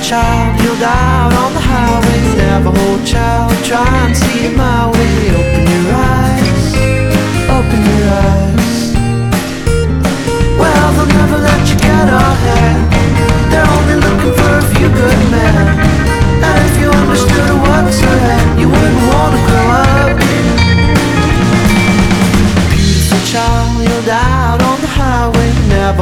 child, he'll die out on the highway. Never hold child, trying to